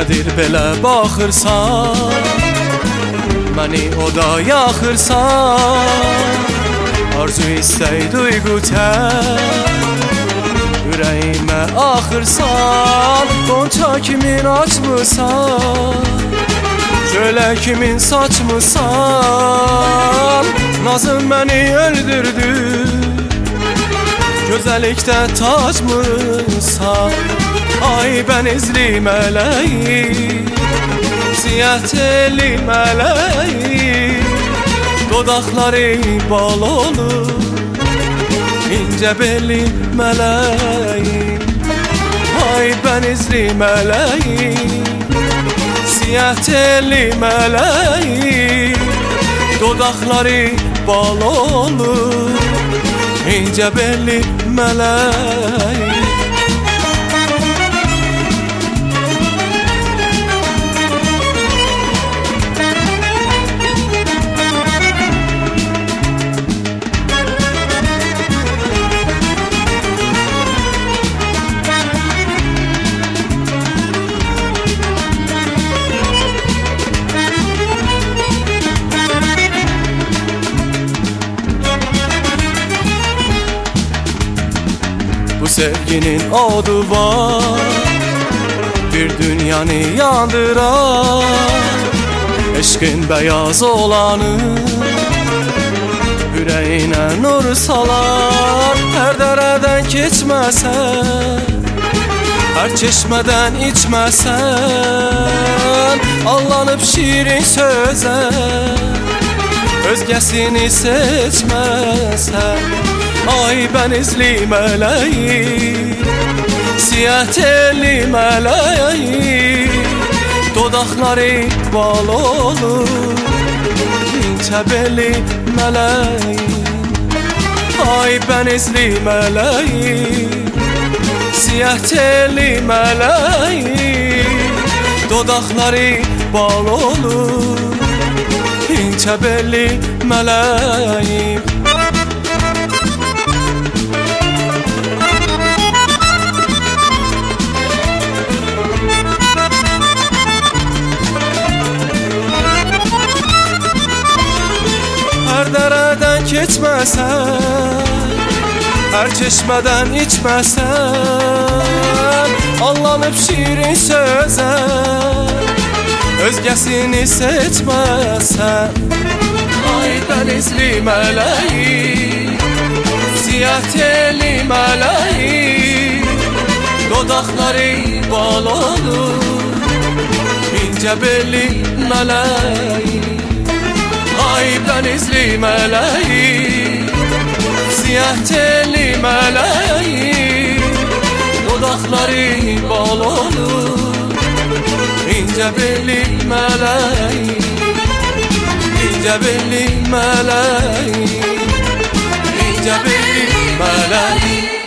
Nədir belə baxırsan, məni oda yaxırsan. Arzu istək duyğu ürəyimə axırsan. Qonça kimin açmısan, şölə kimin saçmısan. Nazın məni öldürdü, gözəllikdə tacmısan. Ay bənizli mələyim, siyah telli mələyim. Dodaqları bal olur, incə belli mələyim. Ay bənizli mələyim, siyah telli mələyim. Dodaqları bal olur, incə belli mələyim. Bu sevginin odu var, bir dünyanı yandırar. Eşqin beyaz olanı ürəyinə nur salar. Hər dərədən keçməsən, hər çeşmədən içməsən. Allanıb şirin sözə, özgəsini seçməsən. Ay bənizli mələyim, siyah telli mələyim. Dodaqları bal olur, incə belli mələyim. Ay bənizli mələyim, siyah telli mələyim. Dodaqları bal olur, incə belli mələyim. Hər dərədən keçməsən, hər çeşmədən içməsən. Allanıb şirin sözə, özgəsini seçməsən. Ay bənizli mələyim, siyah telli mələyim. Dodaqları bal olur, incə belli mələyim. Ay bənizli mələyim, siyah telli mələyim. Dodaqları bal olur, incə belli mələyim. İncə belli mələyim, incə belli mələyim.